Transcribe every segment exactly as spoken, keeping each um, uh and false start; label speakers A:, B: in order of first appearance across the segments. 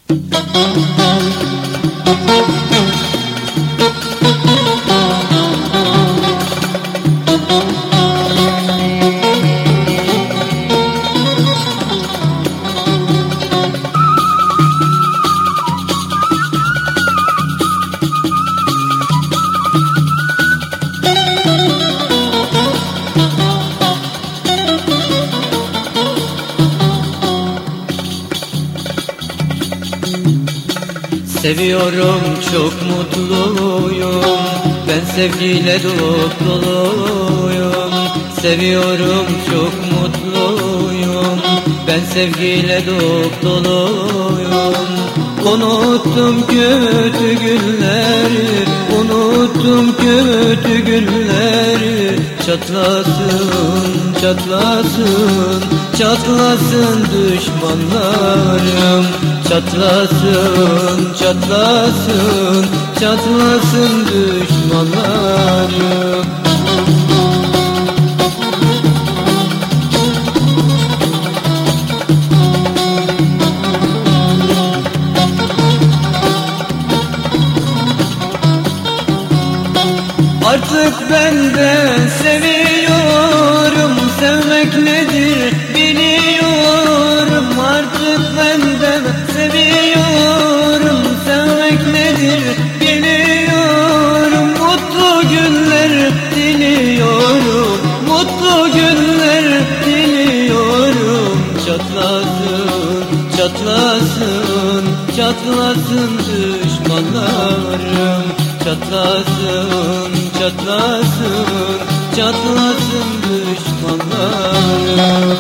A: Seviyorum, çok mutluyum, ben sevgiyle dolup doluyum. Seviyorum, çok mutluyum, ben sevgiyle dolup doluyum. Unuttum kötü günleri, unuttum kötü günleri. Çatlasın, çatlasın, çatlasın düşmanlarım. Çatlasın, çatlasın, çatlasın düşmanlarım. Artık ben de seviyorum, sevmek nedir biliyorum. Artık ben de seviyorum, sevmek nedir biliyorum. Mutlu günler diliyorum, mutlu günler diliyorum. Çatlasın, çatlasın, çatlasın düşmanlarım. Çatlasın, çatlasın, çatlasın düşmanlarım.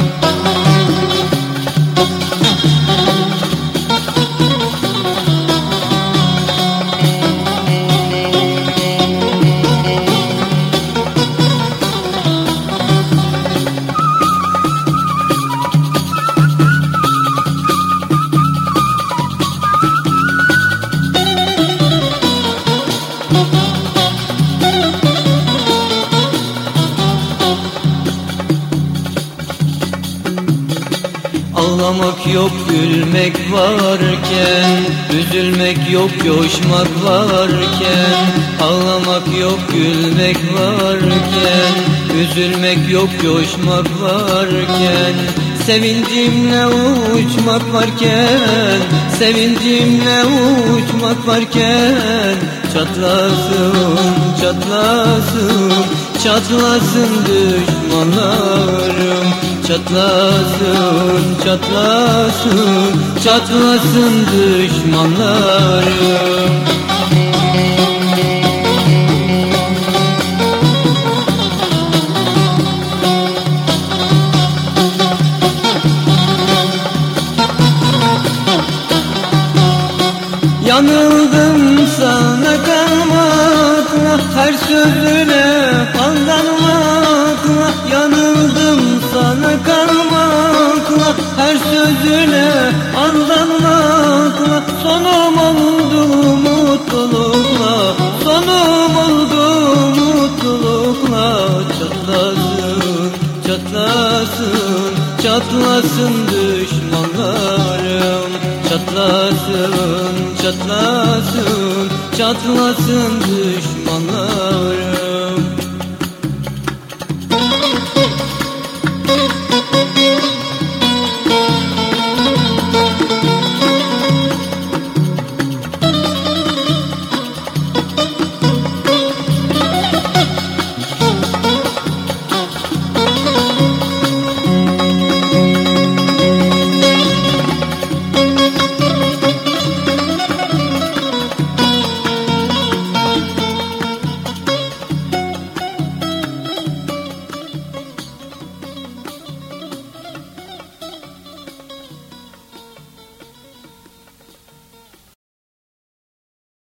A: Ağlamak yok, gülmek varken, üzülmek yok, coşmak varken. Ağlamak yok, gülmek varken, üzülmek yok, coşmak varken. Sevincimle uçmak varken, sevincimle uçmak varken. Çatlasın, çatlasın, çatlasın düşmanlarım. Çatlasın, çatlasın, çatlasın düşmanlarım. Yanıldım sana kalmakla, her sözüne aldanmakla. Yanıldım sana kalmakla, her sözüne aldanmakla. Sonum oldu mutlulukla, sonum oldu mutlulukla. Çatlasın, çatlasın, çatlasın düşmanlarım. Çatlasın, çatlasın, çatlasın düşmanlarım.